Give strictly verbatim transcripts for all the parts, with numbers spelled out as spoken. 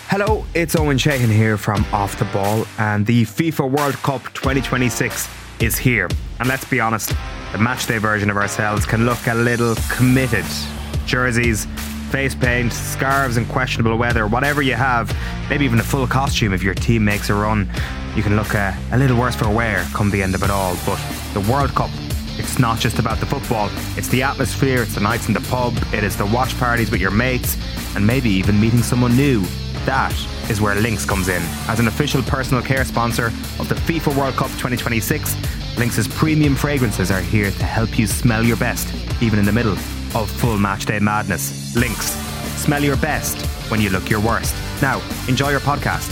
Hello, it's Owen Sheehan here from Off the Ball, and the FIFA World Cup twenty twenty-six is here. And let's be honest, the matchday version of ourselves can look a little committed. Jerseys, face paint, scarves and questionable weather, whatever you have, maybe even a full costume if your team makes a run, you can look a, a little worse for wear come the end of it all. But the World Cup, it's not just about the football, it's the atmosphere, it's the nights in the pub, it is the watch parties with your mates, and maybe even meeting someone new. That is where Lynx comes in. As an official personal care sponsor of the FIFA World Cup twenty twenty-six, Lynx's premium fragrances are here to help you smell your best, even in the middle of full matchday madness. Lynx, smell your best when you look your worst. Now, enjoy your podcast.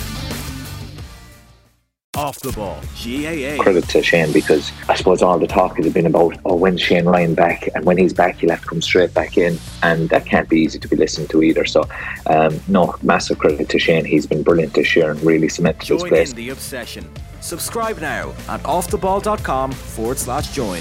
Off the Ball, G A A. Credit to Shane, because I suppose all the talk has been about, oh, when's Shane Ryan back? And when he's back, he'll have to come straight back in. And that can't be easy to be listened to either. So, um, no, massive credit to Shane. He's been brilliant this year and really cemented his place. Join in the obsession. Subscribe now at offtheball.com forward slash join.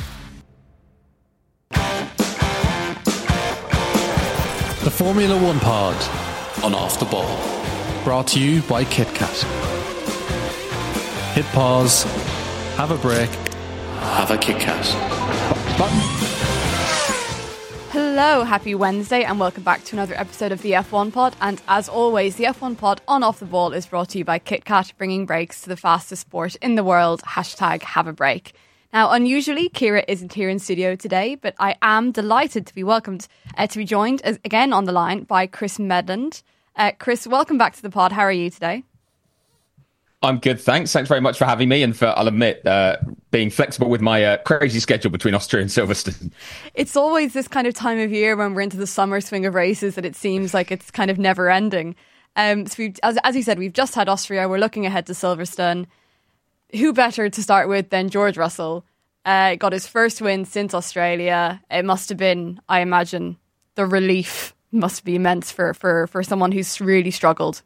The Formula One pod on Off the Ball. Brought to you by KitKat. Hit pause, have a break, have a Kit Kat. Button. Hello, happy Wednesday and welcome back to another episode of the F one Pod. And as always, the F one Pod on Off the Ball is brought to you by KitKat, bringing breaks to the fastest sport in the world. Hashtag have a break. Now, unusually, Ciara isn't here in studio today, but I am delighted to be welcomed, uh, to be joined as, again on the line by Chris Medland. Uh, Chris, welcome back to the pod. How are you today? I'm good, thanks. Thanks very much for having me and for, I'll admit, uh, being flexible with my uh, crazy schedule between Austria and Silverstone. It's always this kind of time of year when we're into the summer swing of races that it seems like it's kind of never ending. Um, so we've, as, as you said, we've just had Austria. We're looking ahead to Silverstone. Who better to start with than George Russell? Uh, got his first win since Australia. It must have been, I imagine, the relief must be immense for, for, for someone who's really struggled.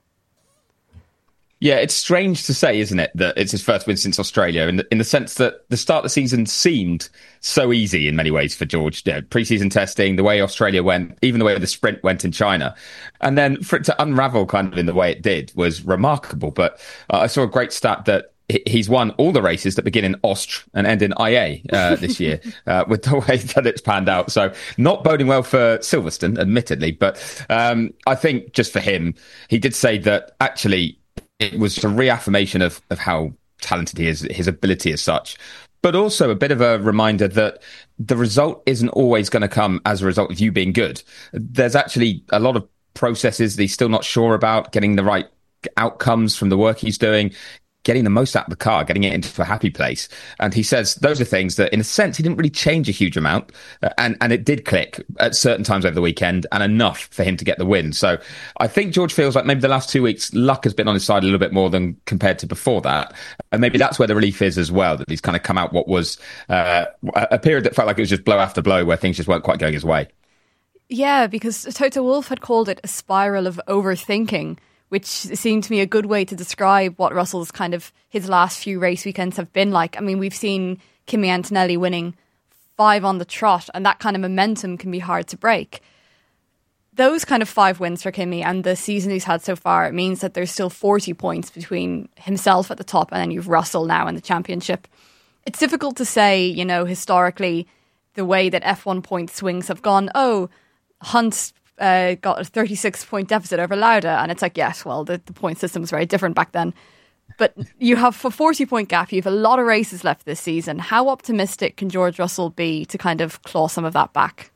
Yeah, it's strange to say, isn't it, that it's his first win since Australia, in the, in the sense that the start of the season seemed so easy in many ways for George. You know, pre-season testing, the way Australia went, even the way the sprint went in China. And then for it to unravel kind of in the way it did was remarkable. But uh, I saw a great stat that he's won all the races that begin in Aust and end in I A uh, this year, uh, with the way that it's panned out. So not boding well for Silverstone, admittedly. But um, I think just for him, he did say that actually it was a reaffirmation of, of how talented he is, his ability as such, but also a bit of a reminder that the result isn't always going to come as a result of you being good. There's actually a lot of processes that he's still not sure about, getting the right outcomes from the work he's doing, getting the most out of the car, getting it into a happy place. And he says those are things that, in a sense, he didn't really change a huge amount. Uh, and, and it did click at certain times over the weekend and enough for him to get the win. So I think George feels like maybe the last two weeks, luck has been on his side a little bit more than compared to before that. And maybe that's where the relief is as well, that he's kind of come out what was uh, a period that felt like it was just blow after blow, where things just weren't quite going his way. Yeah, because Toto Wolff had called it a spiral of overthinking, which seemed to me a good way to describe what Russell's kind of his last few race weekends have been like. I mean, we've seen Kimi Antonelli winning five on the trot, and that kind of momentum can be hard to break. Those kind of five wins for Kimi and the season he's had so far, it means that there's still forty points between himself at the top and then you've Russell now in the championship. It's difficult to say, you know, historically, the way that F one point swings have gone, oh, Hunt's Uh, got a thirty-six point deficit over Lauda, and it's like, yes, well, the, the point system was very different back then. But you have a forty point gap, you have a lot of races left this season. How optimistic can George Russell be to kind of claw some of that back?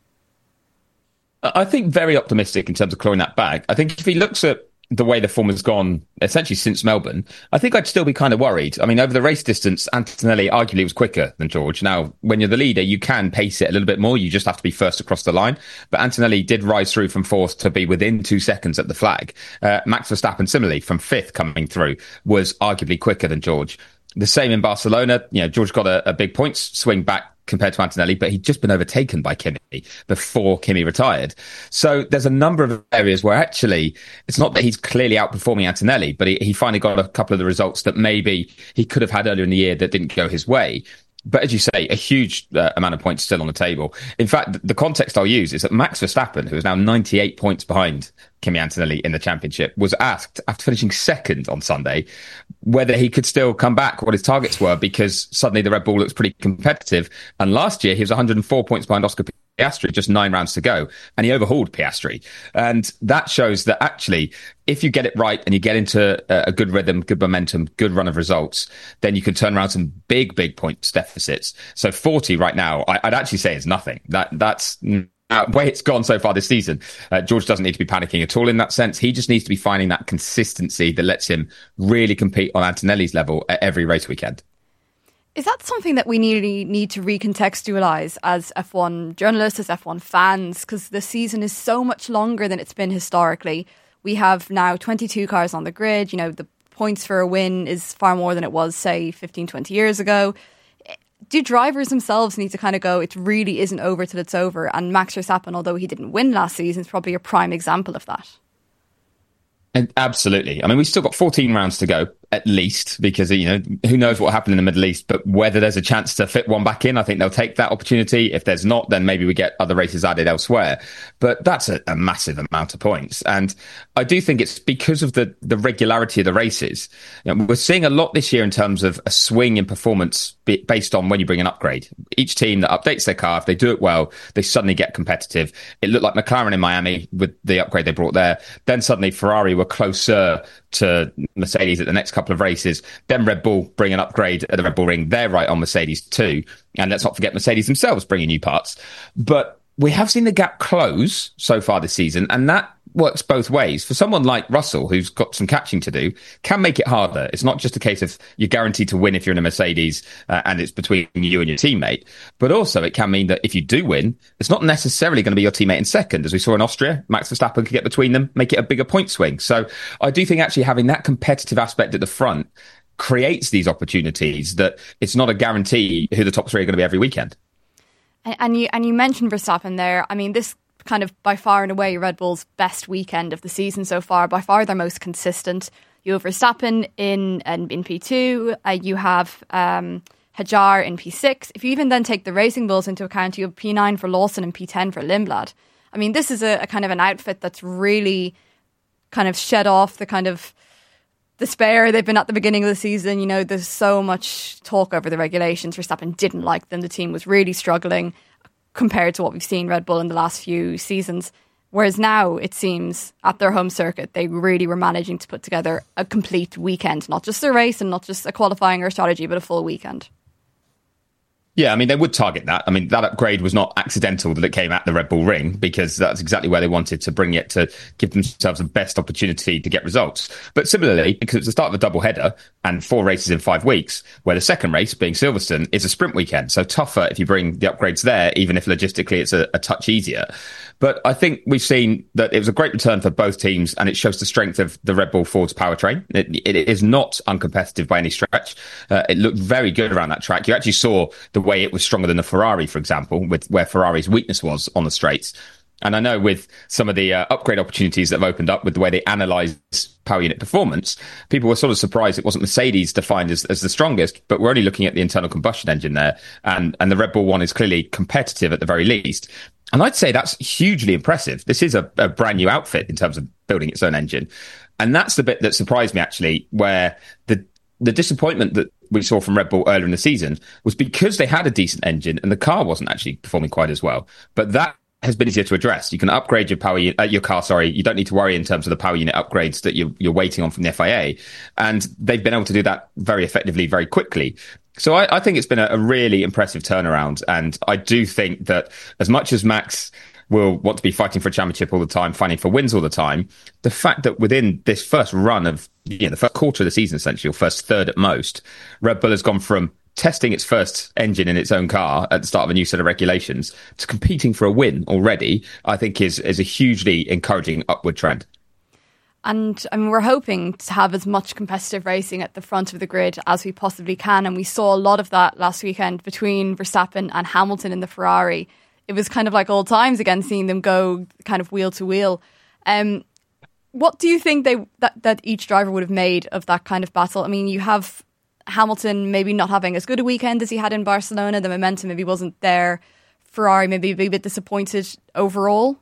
I think very optimistic in terms of clawing that back. I think if he looks at the way the form has gone essentially since Melbourne, I think I'd still be kind of worried. I mean, over the race distance, Antonelli arguably was quicker than George. Now, when you're the leader, you can pace it a little bit more. You just have to be first across the line. But Antonelli did rise through from fourth to be within two seconds at the flag. Uh, Max Verstappen, similarly, from fifth coming through, was arguably quicker than George. The same in Barcelona. You know, George got a, a big points swing back compared to Antonelli, but he'd just been overtaken by Kimi before Kimi retired. So there's a number of areas where actually it's not that he's clearly outperforming Antonelli, but he, he finally got a couple of the results that maybe he could have had earlier in the year that didn't go his way. But as you say, a huge uh, amount of points still on the table. In fact, the context I'll use is that Max Verstappen, who is now ninety-eight points behind Kimi Antonelli in the championship, was asked after finishing second on Sunday whether he could still come back, what his targets were, because suddenly the Red Bull looks pretty competitive. And last year, he was one hundred four points behind Oscar Piastri, just nine rounds to go, and he overhauled Piastri. And that shows that actually, if you get it right and you get into a good rhythm, good momentum, good run of results, then you can turn around some big, big points deficits. So forty right now, I'd actually say is nothing. That That's uh, way it's gone so far this season. Uh, George doesn't need to be panicking at all in that sense. He just needs to be finding that consistency that lets him really compete on Antonelli's level at every race weekend. Is that something that we really need to recontextualise as F one journalists, as F one fans? Because the season is so much longer than it's been historically. We have now twenty-two cars on the grid. You know, the points for a win is far more than it was, say, fifteen, twenty years ago. Do drivers themselves need to kind of go, it really isn't over till it's over? And Max Verstappen, although he didn't win last season, is probably a prime example of that. And absolutely. I mean, we've still got fourteen rounds to go, at least, because, you know, who knows what will happen in the Middle East, but whether there's a chance to fit one back in, I think they'll take that opportunity. If there's not, then maybe we get other races added elsewhere. But that's a, a massive amount of points. And I do think it's because of the, the regularity of the races. You know, we're seeing a lot this year in terms of a swing in performance based on when you bring an upgrade. Each team that updates their car, if they do it well, they suddenly get competitive. It looked like McLaren in Miami with the upgrade they brought there. Then suddenly Ferrari were closer to Mercedes at the next couple of races. Then Red Bull bring an upgrade at the Red Bull Ring. They're right on Mercedes too. And let's not forget Mercedes themselves bringing new parts. But we have seen the gap close so far this season, and that works both ways. For someone like Russell, who's got some catching to do, can make it harder. It's not just a case of you're guaranteed to win if you're in a Mercedes uh, and it's between you and your teammate. But also it can mean that if you do win, it's not necessarily going to be your teammate in second. As we saw in Austria, Max Verstappen could get between them, make it a bigger point swing. So I do think actually having that competitive aspect at the front creates these opportunities that it's not a guarantee who the top three are going to be every weekend. And, and you and you mentioned Verstappen there. I mean, this kind of by far and away Red Bull's best weekend of the season so far, by far their most consistent. You have Verstappen in in P two, uh, you have um, Hajar in P six. If you even then take the Racing Bulls into account, you have P nine for Lawson and P ten for Lindblad. I mean, this is a, a kind of an outfit that's really kind of shed off the kind of despair they've been at the beginning of the season. You know, there's so much talk over the regulations. Verstappen didn't like them. The team was really struggling compared to what we've seen Red Bull in the last few seasons. Whereas now, it seems, at their home circuit, they really were managing to put together a complete weekend, not just a race and not just a qualifying or strategy, but a full weekend. Yeah, I mean, they would target that. I mean, that upgrade was not accidental that it came at the Red Bull Ring, because that's exactly where they wanted to bring it, to give themselves the best opportunity to get results. But similarly, because it's the start of a double header and four races in five weeks, where the second race, being Silverstone, is a sprint weekend. So tougher if you bring the upgrades there, even if logistically it's a, a touch easier. But I think we've seen that it was a great return for both teams, and it shows the strength of the Red Bull Ford's powertrain. It, it is not uncompetitive by any stretch. Uh, it looked very good around that track. You actually saw the way it was stronger than the Ferrari, for example, with where Ferrari's weakness was on the straights. And I know with some of the uh, upgrade opportunities that have opened up with the way they analyse power unit performance, people were sort of surprised it wasn't Mercedes defined as, as the strongest, but we're only looking at the internal combustion engine there. And, and the Red Bull one is clearly competitive at the very least. And I'd say that's hugely impressive. This is a, a brand new outfit in terms of building its own engine. And that's the bit that surprised me, actually, where the the disappointment that we saw from Red Bull earlier in the season was because they had a decent engine and the car wasn't actually performing quite as well. But that has been easier to address. You can upgrade your power unit, uh, your car, sorry. You don't need to worry in terms of the power unit upgrades that you're, you're waiting on from the F I A. And they've been able to do that very effectively, very quickly. So I, I think it's been a, a really impressive turnaround. And I do think that as much as Max will want to be fighting for a championship all the time, fighting for wins all the time, the fact that within this first run of, you know, the first quarter of the season, essentially, or first third at most, Red Bull has gone from testing its first engine in its own car at the start of a new set of regulations to competing for a win already, I think is, is a hugely encouraging upward trend. And I mean, we're hoping to have as much competitive racing at the front of the grid as we possibly can. And we saw a lot of that last weekend between Verstappen and Hamilton in the Ferrari. It was kind of like old times again, seeing them go kind of wheel to wheel. Um, what do you think they that, that each driver would have made of that kind of battle? I mean, you have Hamilton maybe not having as good a weekend as he had in Barcelona. The momentum maybe wasn't there. Ferrari maybe a bit disappointed overall.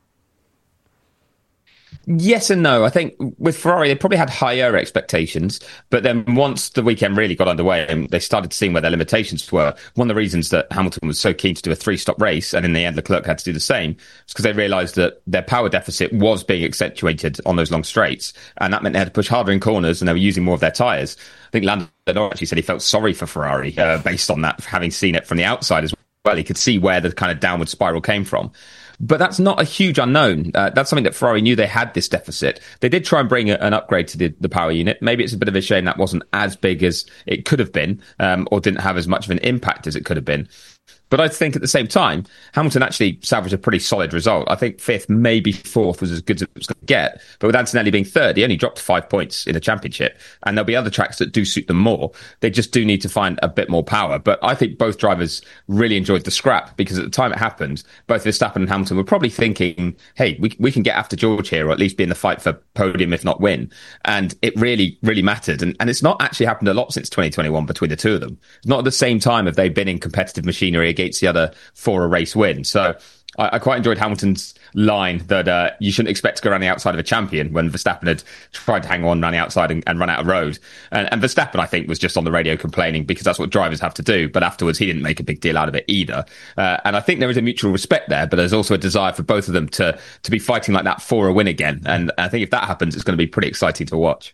Yes and no. I think with Ferrari, they probably had higher expectations, but then once the weekend really got underway and they started seeing where their limitations were, one of the reasons that Hamilton was so keen to do a three-stop race, and in the end Leclerc had to do the same, was because they realised that their power deficit was being accentuated on those long straights, and that meant they had to push harder in corners and they were using more of their tyres. I think Lando actually said he felt sorry for Ferrari uh, based on that, having seen it from the outside as well. He could see where the kind of downward spiral came from. But that's not a huge unknown. Uh, that's something that Ferrari knew they had this deficit. They did try and bring a, an upgrade to the, the power unit. Maybe it's a bit of a shame that wasn't as big as it could have been, um, or didn't have as much of an impact as it could have been. But I think at the same time, Hamilton actually salvaged a pretty solid result. I think fifth, maybe fourth was as good as it was going to get. But with Antonelli being third, he only dropped five points in the championship. And there'll be other tracks that do suit them more. They just do need to find a bit more power. But I think both drivers really enjoyed the scrap, because at the time it happened, both Verstappen and Hamilton were probably thinking, hey, we, we can get after George here, or at least be in the fight for podium, if not win. And it really, really mattered. And, and it's not actually happened a lot since twenty twenty-one between the two of them. Not at the same time have they been in competitive machinery against the other for a race win. So I, I quite enjoyed Hamilton's line that uh, you shouldn't expect to go around the outside of a champion, when Verstappen had tried to hang on, ran the outside and, and run out of road. And, and Verstappen, I think, was just on the radio complaining, because that's what drivers have to do. But afterwards, he didn't make a big deal out of it either. Uh, and I think there is a mutual respect there, but there's also a desire for both of them to, to be fighting like that for a win again. And I think if that happens, it's going to be pretty exciting to watch.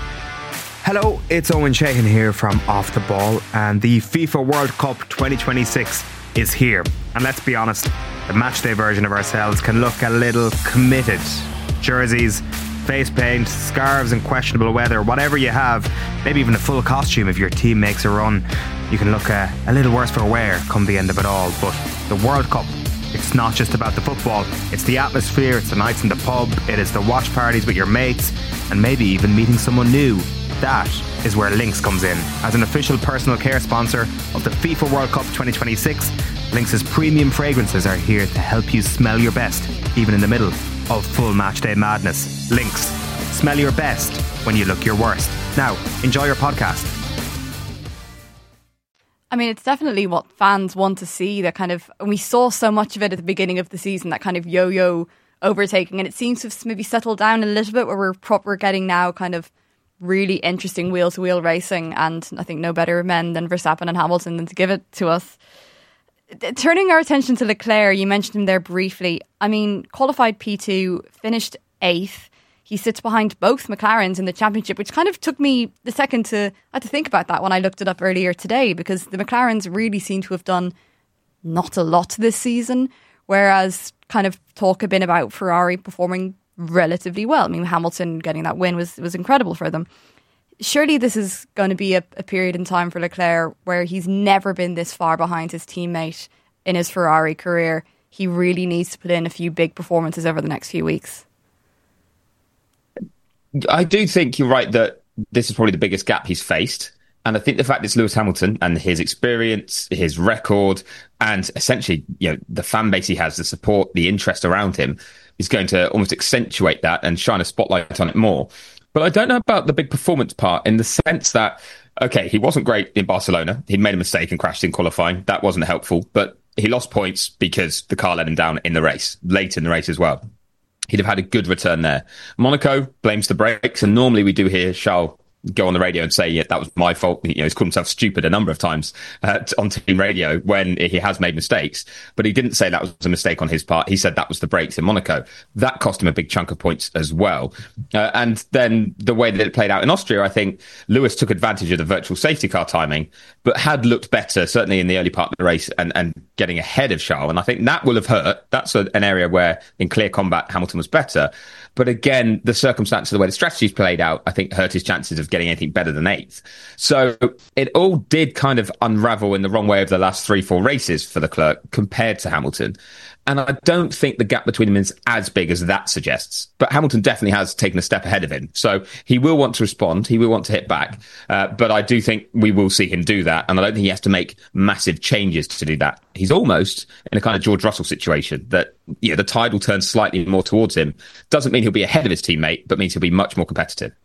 Hello, it's Owen Sheehan here from Off the Ball, and the FIFA World Cup twenty twenty-six is here. And let's be honest, the matchday version of ourselves can look a little committed. Jerseys, face paint, scarves and questionable weather, whatever you have, maybe even a full costume if your team makes a run, you can look a, a little worse for wear come the end of it all. But the World Cup, it's not just about the football, it's the atmosphere, it's the nights in the pub, it is the watch parties with your mates, and maybe even meeting someone new. That is where Lynx comes in. As an official personal care sponsor of the FIFA World Cup twenty twenty-six, Lynx's premium fragrances are here to help you smell your best, even in the middle of full matchday madness. Lynx, smell your best when you look your worst. Now, enjoy your podcast. I mean, it's definitely what fans want to see. That kind of, and we saw so much of it at the beginning of the season, that kind of yo-yo overtaking, and it seems to have maybe settled down a little bit, where we're, we're getting now kind of really interesting wheel-to-wheel racing, and I think no better men than Verstappen and Hamilton than to give it to us. Turning our attention to Leclerc, you mentioned him there briefly. I mean, qualified P two, finished eighth. He sits behind both McLarens in the championship, which kind of took me a second to, I had to think about that when I looked it up earlier today, because the McLarens really seem to have done not a lot this season, whereas kind of talk had been about Ferrari performing relatively well. I mean, Hamilton getting that win was was incredible for them. Surely this is going to be a, a period in time for Leclerc where he's never been this far behind his teammate in his Ferrari career. He really needs to put in a few big performances over the next few weeks. I do think you're right that this is probably the biggest gap he's faced. And I think the fact it's Lewis Hamilton and his experience, his record, and essentially, you know, the fan base he has, the support, the interest around him, is going to almost accentuate that and shine a spotlight on it more. But I don't know about the big performance part, in the sense that, okay, he wasn't great in Barcelona. He'd made a mistake and crashed in qualifying. That wasn't helpful. But he lost points because the car let him down in the race, late in the race as well. He'd have had a good return there. Monaco blames the brakes, and normally we do hear Charles go on the radio and say, yeah, that was my fault. You know, he's called himself stupid a number of times uh, on team radio when he has made mistakes. But he didn't say that was a mistake on his part. He said that was the brakes in Monaco. That cost him a big chunk of points as well. Uh, and then the way that it played out in Austria, I think Lewis took advantage of the virtual safety car timing, but had looked better, certainly in the early part of the race, and, and getting ahead of Charles. And I think that will have hurt. That's a, an area where in clear combat, Hamilton was better. But again, the circumstances of the way the strategy's played out, I think hurt his chances of getting anything better than eighth. So it all did kind of unravel in the wrong way over the last three, four races for Leclerc compared to Hamilton. And I don't think the gap between them is as big as that suggests. But Hamilton definitely has taken a step ahead of him. So he will want to respond. He will want to hit back. Uh, but I do think we will see him do that. And I don't think he has to make massive changes to do that. He's almost in a kind of George Russell situation that, you know, the tide will turn slightly more towards him. Doesn't mean he'll be ahead of his teammate, but means he'll be much more competitive.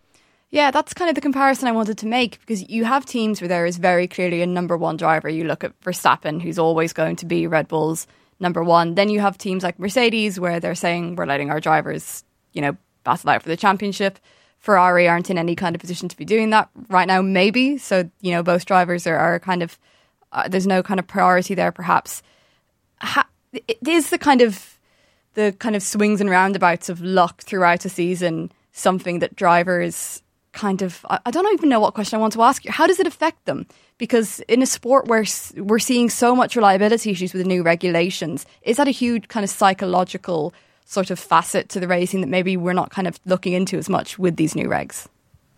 Yeah, that's kind of the comparison I wanted to make, because you have teams where there is very clearly a number one driver. You look at Verstappen, who's always going to be Red Bull's number one. Then you have teams like Mercedes, where they're saying we're letting our drivers, you know, battle out for the championship. Ferrari aren't in any kind of position to be doing that right now, maybe. So, you know, both drivers are, are kind of, uh, there's no kind of priority there, perhaps. Ha- it is the kind of, the kind of swings and roundabouts of luck throughout a season, something that drivers kind of, I don't even know what question I want to ask you. How does it affect them? Because in a sport where we're seeing so much reliability issues with the new regulations, is that a huge kind of psychological sort of facet to the racing that maybe we're not kind of looking into as much with these new regs?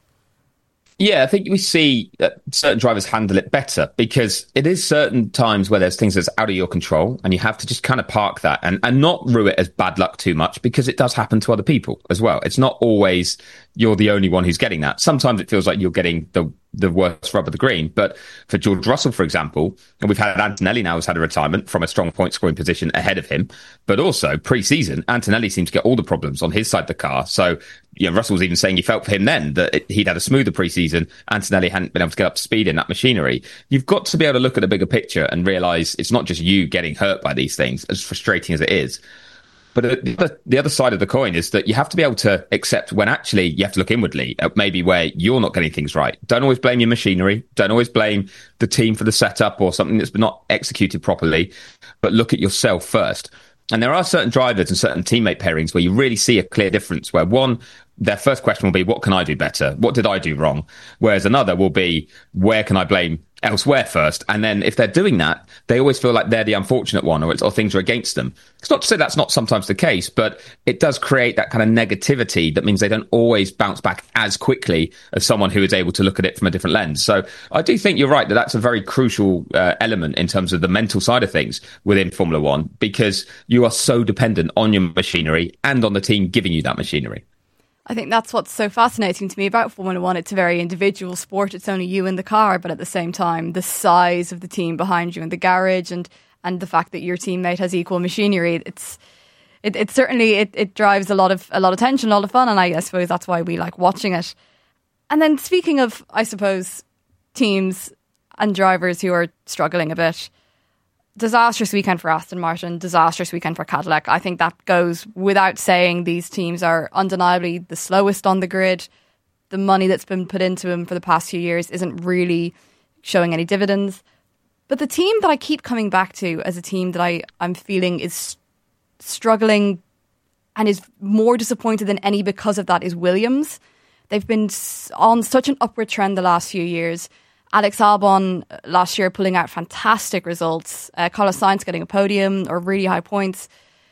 Yeah, I think we see that certain drivers handle it better, because it is certain times where there's things that's out of your control, and you have to just kind of park that and, and not rue it as bad luck too much, because it does happen to other people as well. It's not always you're the only one who's getting that. Sometimes it feels like you're getting the the worst rub of the green. But for George Russell, for example, and we've had Antonelli now has had a retirement from a strong point scoring position ahead of him, but also pre-season, Antonelli seems to get all the problems on his side of the car. So, you know, Russell was even saying he felt for him then that it, he'd had a smoother pre-season. Antonelli hadn't been able to get up to speed in that machinery. You've got to be able to look at the bigger picture and realise it's not just you getting hurt by these things, as frustrating as it is. But the other side of the coin is that you have to be able to accept when actually you have to look inwardly at maybe where you're not getting things right. Don't always blame your machinery. Don't always blame the team for the setup or something that's not executed properly, but look at yourself first. And there are certain drivers and certain teammate pairings where you really see a clear difference, where one, their first question will be, what can I do better? What did I do wrong? Whereas another will be, where can I blame elsewhere first? And then if they're doing that, they always feel like they're the unfortunate one, or, it's, or things are against them. It's not to say that's not sometimes the case, but it does create that kind of negativity that means they don't always bounce back as quickly as someone who is able to look at it from a different lens. So I do think you're right that that's a very crucial uh, element in terms of the mental side of things within Formula One, because you are so dependent on your machinery and on the team giving you that machinery. I think that's what's so fascinating to me about Formula One. It's a very individual sport. It's only you in the car, but at the same time, the size of the team behind you in the garage, and, and the fact that your teammate has equal machinery, it's it, it certainly it, it drives a lot of a lot of tension, a lot of fun, and I, I suppose that's why we like watching it. And then speaking of, I suppose, teams and drivers who are struggling a bit, disastrous weekend for Aston Martin, disastrous weekend for Cadillac. I think that goes without saying. These teams are undeniably the slowest on the grid. The money that's been put into them for the past few years isn't really showing any dividends. But the team that I keep coming back to as a team that I, I'm feeling is struggling and is more disappointed than any because of that is Williams. They've been on such an upward trend the last few years. Alex Albon last year pulling out fantastic results. Uh, Carlos Sainz getting a podium or really high points.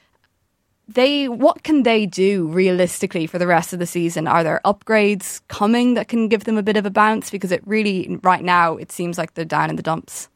They, what can they do realistically for the rest of the season? Are there upgrades coming that can give them a bit of a bounce? Because it really, right now, it seems like they're down in the dumps.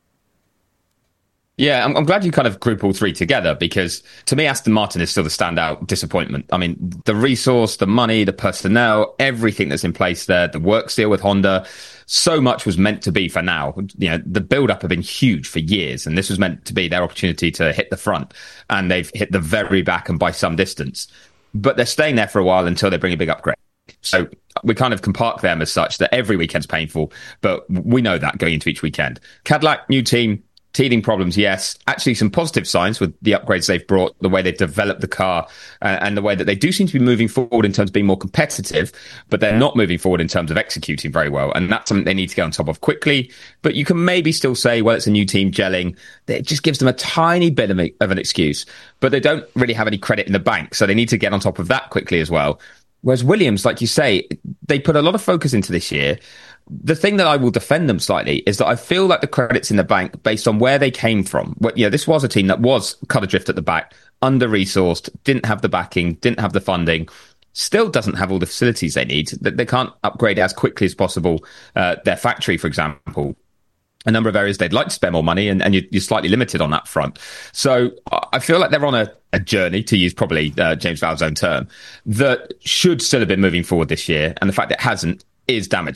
Yeah, I'm, I'm glad you kind of group all three together, because to me, Aston Martin is still the standout disappointment. I mean, the resource, the money, the personnel, everything that's in place there, the work still with Honda, so much was meant to be for now. You know, the build-up have been huge for years, and this was meant to be their opportunity to hit the front, and they've hit the very back and by some distance. But they're staying there for a while until they bring a big upgrade. So we kind of can park them as such that every weekend's painful, but we know that going into each weekend. Cadillac, new team. Teething problems, yes. Actually, some positive signs with the upgrades they've brought, the way they've developed the car, uh, and the way that they do seem to be moving forward in terms of being more competitive, but they're not moving forward in terms of executing very well. And that's something they need to get on top of quickly. But you can maybe still say, well, it's a new team gelling. It just gives them a tiny bit of, a, of an excuse, but they don't really have any credit in the bank. So they need to get on top of that quickly as well. Whereas Williams, like you say, they put a lot of focus into this year. The thing that I will defend them slightly is that I feel like the credit's in the bank based on where they came from. You know, this was a team that was cut adrift at the back, under-resourced, didn't have the backing, didn't have the funding, still doesn't have all the facilities they need. They can't upgrade as quickly as possible. Uh, their factory, for example, a number of areas they'd like to spend more money, and, and you're slightly limited on that front. So I feel like they're on a, a journey, to use probably uh, James Vowles' own term, that should still have been moving forward this year. And the fact that it hasn't is damaging.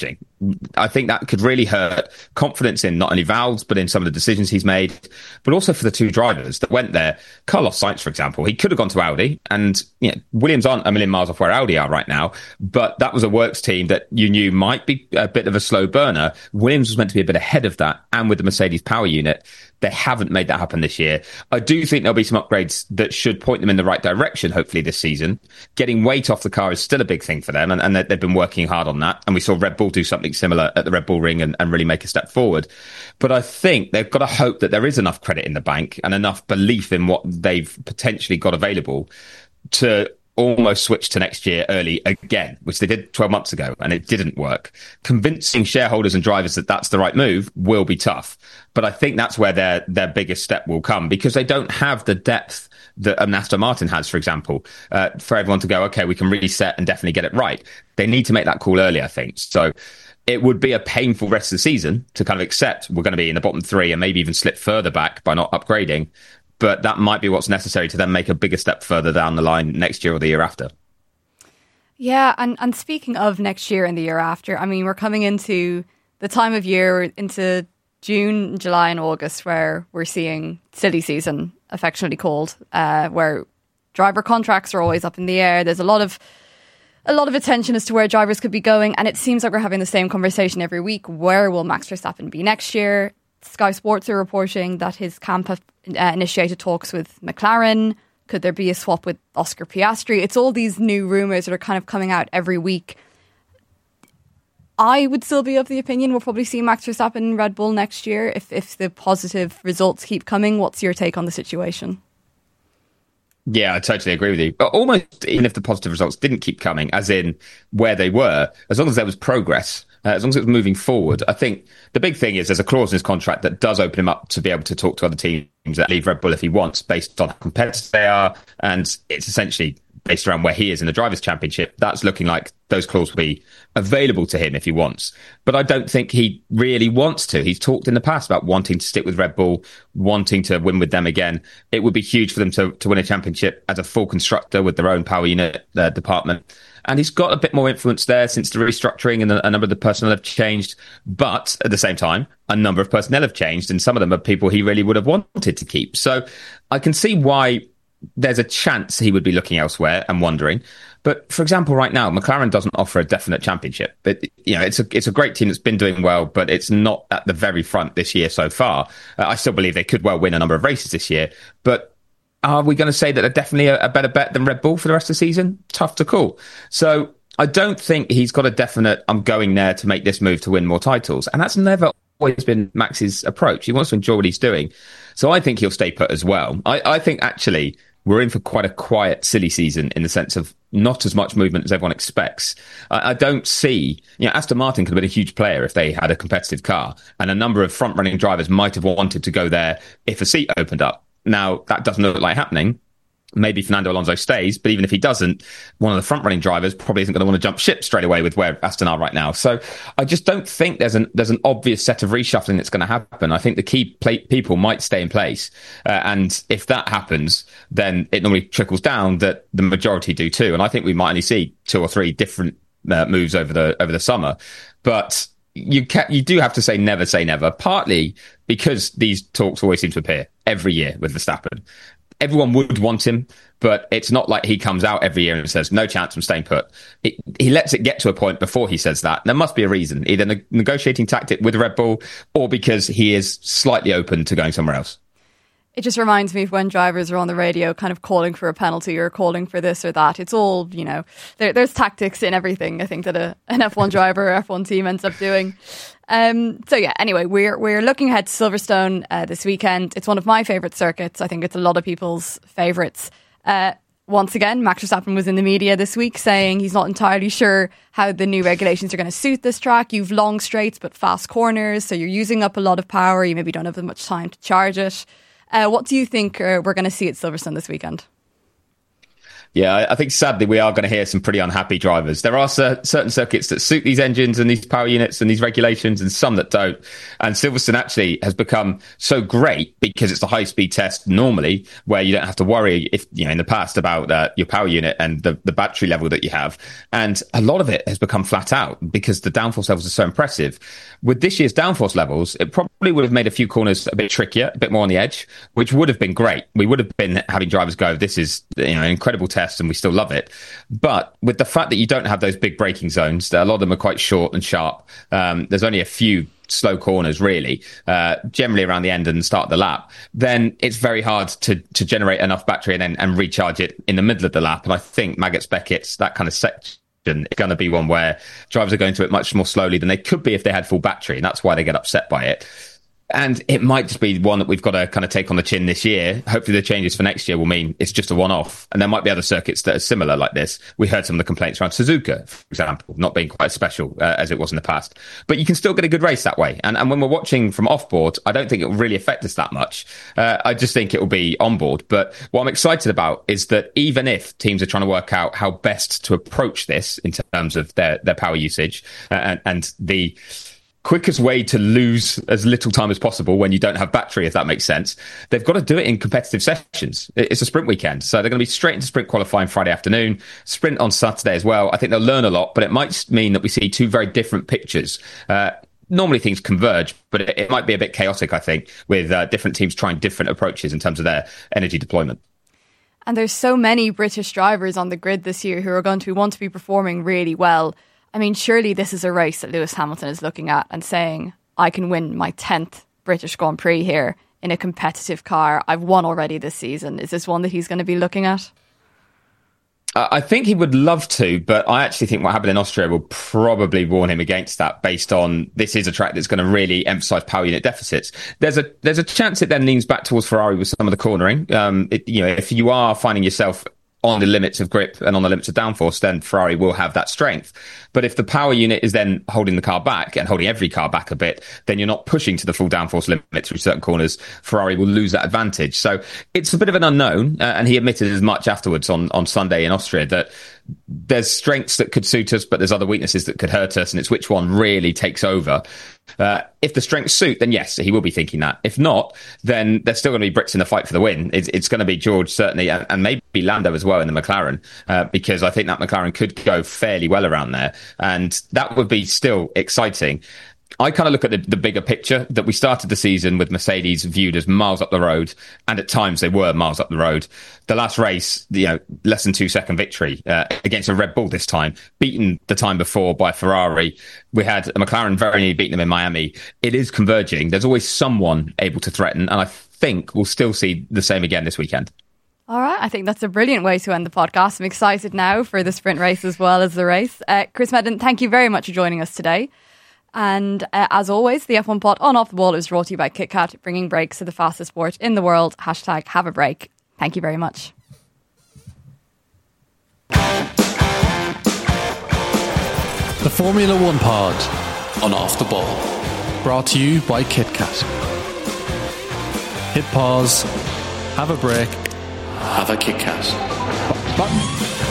I think that could really hurt confidence in not only Valves, but in some of the decisions he's made, but also for the two drivers that went there. Carlos Sainz, for example, he could have gone to Audi, and you know, Williams aren't a million miles off where Audi are right now, but that was a works team that you knew might be a bit of a slow burner. Williams was meant to be a bit ahead of that, and with the Mercedes power unit, they haven't made that happen this year. I do think there'll be some upgrades that should point them in the right direction, hopefully, this season. Getting weight off the car is still a big thing for them, and, and they've been working hard on that. And we saw Red Bull do something similar at the Red Bull Ring and, and really make a step forward. But I think they've got to hope that there is enough credit in the bank and enough belief in what they've potentially got available to almost switch to next year early again, which they did twelve months ago, and it didn't work. Convincing shareholders and drivers that that's the right move will be tough. But I think that's where their their biggest step will come, because they don't have the depth that um, Aston Martin has, for example, uh, for everyone to go, okay, we can reset and definitely get it right. They need to make that call early, I think. So it would be a painful rest of the season to kind of accept we're going to be in the bottom three and maybe even slip further back by not upgrading. But that might be what's necessary to then make a bigger step further down the line next year or the year after. Yeah, and, and speaking of next year and the year after, I mean, we're coming into the time of year, into June, July and August, where we're seeing silly season, affectionately called, uh, where driver contracts are always up in the air. There's a lot of a lot of attention as to where drivers could be going, and it seems like we're having the same conversation every week. Where will Max Verstappen be next year? Sky Sports are reporting that his camp have uh, initiated talks with McLaren. Could there be a swap with Oscar Piastri? It's all these new rumours that are kind of coming out every week. I would still be of the opinion we'll probably see Max Verstappen in Red Bull next year if, if the positive results keep coming. What's your take on the situation? Yeah, I totally agree with you. But almost even if the positive results didn't keep coming, as in where they were, as long as there was progress, uh, as long as it was moving forward, I think the big thing is there's a clause in his contract that does open him up to be able to talk to other teams that leave Red Bull if he wants, based on how competitive they are. And it's essentially based around where he is in the Drivers' Championship. That's looking like those clauses will be available to him if he wants. But I don't think he really wants to. He's talked in the past about wanting to stick with Red Bull, wanting to win with them again. It would be huge for them to, to win a championship as a full constructor with their own power unit uh, department. And he's got a bit more influence there since the restructuring, and a number of the personnel have changed. But at the same time, a number of personnel have changed, and some of them are people he really would have wanted to keep. So I can see why there's a chance he would be looking elsewhere and wondering. But for example, right now, McLaren doesn't offer a definite championship. But, you know, it's a it's a great team that's been doing well, but it's not at the very front this year so far. Uh, I still believe they could well win a number of races this year. But are we going to say that they're definitely a, a better bet than Red Bull for the rest of the season? Tough to call. So I don't think he's got a definite, I'm going there to make this move to win more titles. And that's never always been Max's approach. He wants to enjoy what he's doing. So I think he'll stay put as well. I, I think actually we're in for quite a quiet, silly season in the sense of not as much movement as everyone expects. I, I don't see, you know, Aston Martin could have been a huge player if they had a competitive car, and a number of front-running drivers might have wanted to go there if a seat opened up. Now, that doesn't look like happening. Maybe Fernando Alonso stays, but even if he doesn't, one of the front-running drivers probably isn't going to want to jump ship straight away with where Aston are right now. So I just don't think there's an there's an obvious set of reshuffling that's going to happen. I think the key play, people might stay in place. Uh, and if that happens, then it normally trickles down that the majority do too. And I think we might only see two or three different uh, moves over the over the summer. But you ca- you do have to say never say never, partly because these talks always seem to appear every year with Verstappen. Everyone would want him, but it's not like he comes out every year and says, no chance, I'm staying put. It, he lets it get to a point before he says that. There must be a reason, either a negotiating tactic with Red Bull or because he is slightly open to going somewhere else. It just reminds me of when drivers are on the radio kind of calling for a penalty or calling for this or that. It's all, you know, there, there's tactics in everything, I think, that a, an F one driver or F one team ends up doing. Um, so yeah, anyway, we're we're looking ahead to Silverstone uh, this weekend. It's one of my favourite circuits. I think it's a lot of people's favourites. Uh, once again, Max Verstappen was in the media this week saying he's not entirely sure how the new regulations are going to suit this track. You've long straights but fast corners, so you're using up a lot of power. You maybe don't have as much time to charge it. Uh, what do you think uh, we're going to see at Silverstone this weekend? Yeah, I think sadly we are going to hear some pretty unhappy drivers. There are cer- certain circuits that suit these engines and these power units and these regulations, and some that don't. And Silverstone actually has become so great because it's a high-speed test normally, where you don't have to worry, if you know, in the past about uh, your power unit and the, the battery level that you have. And a lot of it has become flat out because the downforce levels are so impressive. With this year's downforce levels, it probably would have made a few corners a bit trickier, a bit more on the edge, which would have been great. We would have been having drivers go, this is, you know, an incredible test, and we still love it. But with the fact that you don't have those big braking zones, a lot of them are quite short and sharp. Um, there's only a few slow corners, really, uh, generally around the end and the start of the lap, then it's very hard to to generate enough battery and then and recharge it in the middle of the lap. And I think Maggots Beckett's, that kind of section, it's going to be one where drivers are going through it much more slowly than they could be if they had full battery, and that's why they get upset by it. And it might just be one that we've got to kind of take on the chin this year. Hopefully the changes for next year will mean it's just a one-off. And there might be other circuits that are similar like this. We heard some of the complaints around Suzuka, for example, not being quite as special uh, as it was in the past. But you can still get a good race that way. And, and when we're watching from off-board, I don't think it will really affect us that much. Uh, I just think it will be on-board. But what I'm excited about is that even if teams are trying to work out how best to approach this in terms of their, their power usage uh, and, and the quickest way to lose as little time as possible when you don't have battery, if that makes sense, they've got to do it in competitive sessions. It's a sprint weekend, so they're going to be straight into sprint qualifying Friday afternoon, sprint on Saturday as well. I think they'll learn a lot, but it might mean that we see two very different pictures. Uh, normally things converge, but it, it might be a bit chaotic, I think, with uh, different teams trying different approaches in terms of their energy deployment. And there's so many British drivers on the grid this year who are going to be, want to be performing really well. I mean, surely this is a race that Lewis Hamilton is looking at and saying, I can win my tenth British Grand Prix here in a competitive car. I've won already this season. Is this one that he's going to be looking at? Uh, I think he would love to, but I actually think what happened in Austria will probably warn him against that, based on this is a track that's going to really emphasise power unit deficits. There's a there's a chance it then leans back towards Ferrari with some of the cornering. Um, it, you know, if you are finding yourself on the limits of grip and on the limits of downforce, then Ferrari will have that strength. But if the power unit is then holding the car back and holding every car back a bit, then you're not pushing to the full downforce limit through certain corners. Ferrari will lose that advantage. So it's a bit of an unknown. Uh, and he admitted as much afterwards on, on Sunday in Austria that there's strengths that could suit us, but there's other weaknesses that could hurt us. And it's which one really takes over. Uh, if the strengths suit, then yes, he will be thinking that. If not, then there's still going to be Brits in the fight for the win. It's, it's going to be George, certainly, and, and maybe Lando as well in the McLaren, uh, because I think that McLaren could go fairly well around there. And that would be still exciting. I kind of look at the, the bigger picture that we started the season with Mercedes viewed as miles up the road, and at times they were miles up the road. The last race, you know, less than two second victory uh, against a Red Bull this time, beaten the time before by Ferrari. We had a McLaren very nearly beating them in Miami. It is converging. There's always someone able to threaten, and I think we'll still see the same again this weekend. All right, I think that's a brilliant way to end the podcast. I'm excited now for the sprint race as well as the race. Uh, Chris Medland, thank you very much for joining us today. And uh, as always, the F one pod on Off the Ball is brought to you by KitKat, bringing breaks to the fastest sport in the world. Hashtag have a break. Thank you very much. The Formula One pod on Off the Ball, brought to you by KitKat. Hit pause, have a break, have a KitKat. Button.